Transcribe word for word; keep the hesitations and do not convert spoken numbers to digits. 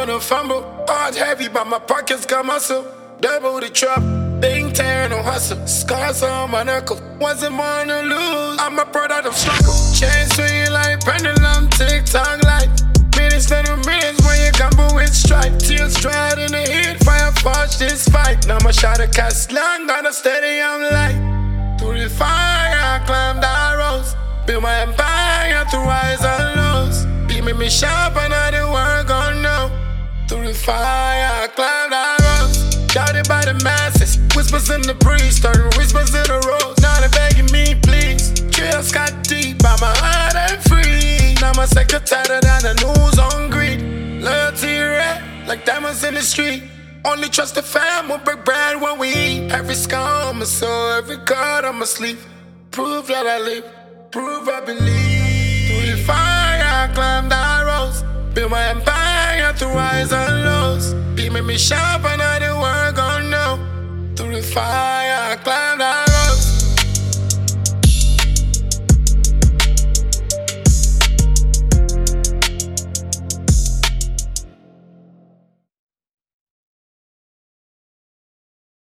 wanna fumble. Heart heavy, but my pockets got muscle. Double the trap, big tear, no hustle. Scars on my knuckles, wasn't born to lose. I'm a product of struggle. Chain swinging like pendulum, tick-tock light. Minutes to the minutes when you gamble with stripe. Tears dried in the heat, fire forge this fight. Now my shot of cast long, got a steady, I'm light. Through the fire, I climbed the roads. Build my empire through highs and lows. Beat me, me sharp and I didn't work on no. Through the fire, I climbed the roads. Doubted by the masses, whispers in the breeze, turning whispers in the roads. Now they're begging me, please. Trails got deep, but my heart ain't free. Now my secretary than the news on greed. Loyalty red, like diamonds in the street. Only trust the fam, we'll break bread when we eat. Every scar on my soul, every card on my sleeve. Prove that I live, prove I believe. Through the fire, I climbed the roads. Build my empire through highs and lows. Beat me, me sharp and I didn't work on no. Through the fire.